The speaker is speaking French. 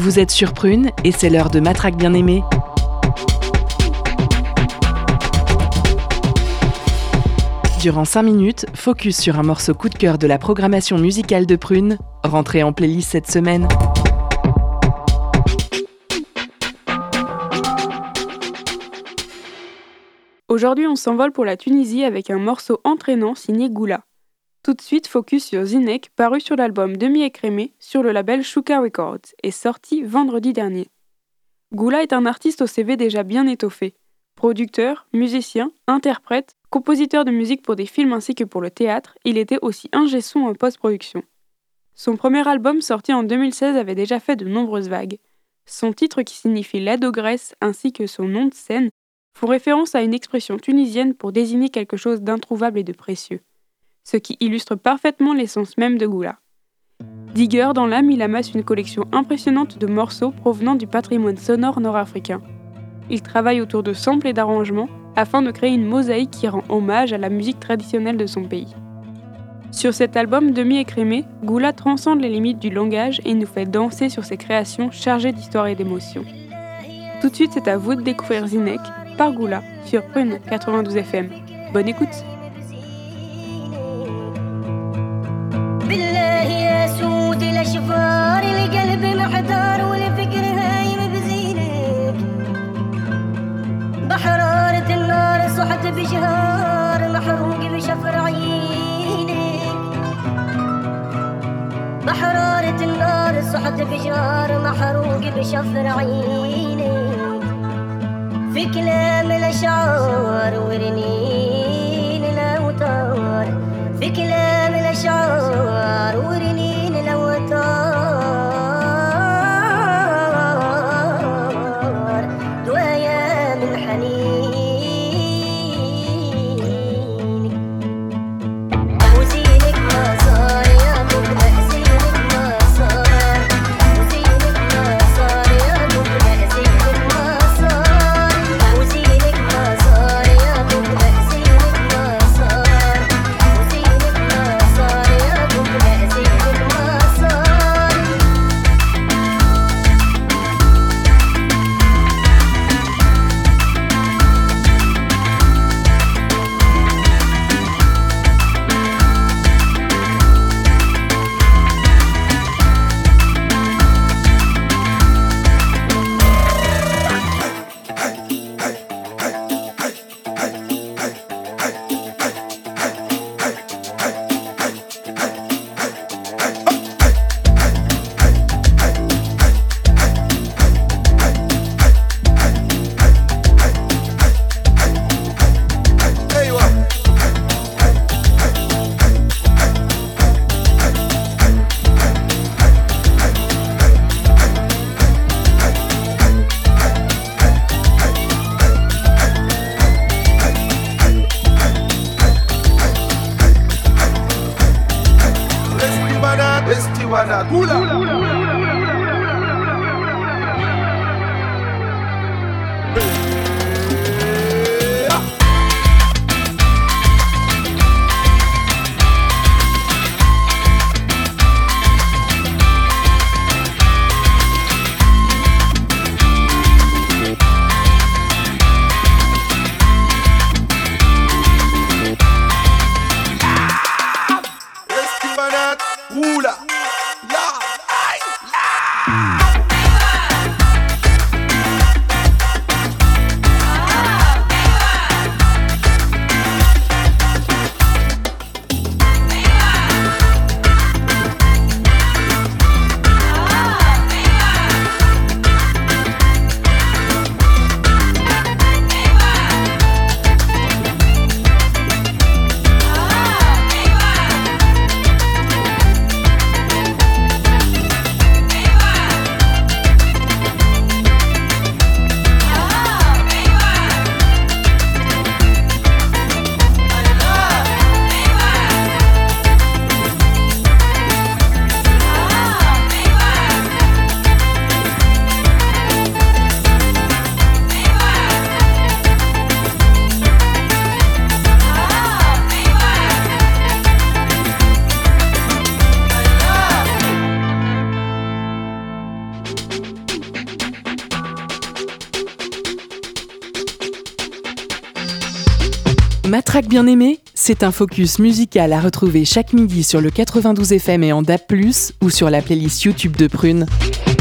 Vous êtes sur Prune et c'est l'heure de Matraque bien-aimée. Durant 5 minutes, focus sur un morceau coup de cœur de la programmation musicale de Prune, rentré en playlist cette semaine. Aujourd'hui, on s'envole pour la Tunisie avec un morceau entraînant signé Goula. Tout de suite, focus sur Zinek, paru sur l'album Demi écrémé sur le label Shuka Records et sorti vendredi dernier. Goula est un artiste au CV déjà bien étoffé. Producteur, musicien, interprète, compositeur de musique pour des films ainsi que pour le théâtre, il était aussi ingé son en post-production. Son premier album sorti en 2016 avait déjà fait de nombreuses vagues. Son titre qui signifie l'adogresse ainsi que son nom de scène font référence à une expression tunisienne pour désigner quelque chose d'introuvable et de précieux. Ce qui illustre parfaitement l'essence même de Goula. Digger dans l'âme, il amasse une collection impressionnante de morceaux provenant du patrimoine sonore nord-africain. Il travaille autour de samples et d'arrangements afin de créer une mosaïque qui rend hommage à la musique traditionnelle de son pays. Sur cet album Demi écrémé, Goula transcende les limites du langage et nous fait danser sur ses créations chargées d'histoire et d'émotions. Tout de suite, c'est à vous de découvrir Zinek par Goula sur Prune 92 FM. Bonne écoute! بالله يا سود الاشفار القلب محتار والفكر هايم بزينك بحرارة النار صحت بجهار محروق بشفر عينك بحرارة النار صحت بجهار محروق بشفر عينك في كلام الاشعار ورنين الاوتار في كلام الأشعار ورنين الأوتار دوايا من حنين وزينك ما صار يا مبلغ زينك ما صار وزينك ما صار يا مبلغ زينك ما صار وزينك ما صار يا مبلغ زينك ما صار وزينك ما صار يا مبلغ زينك ما صار matraque bien aimé, c'est un focus musical à retrouver chaque midi sur le 92 FM et en DAB+, ou sur la playlist YouTube de Prune.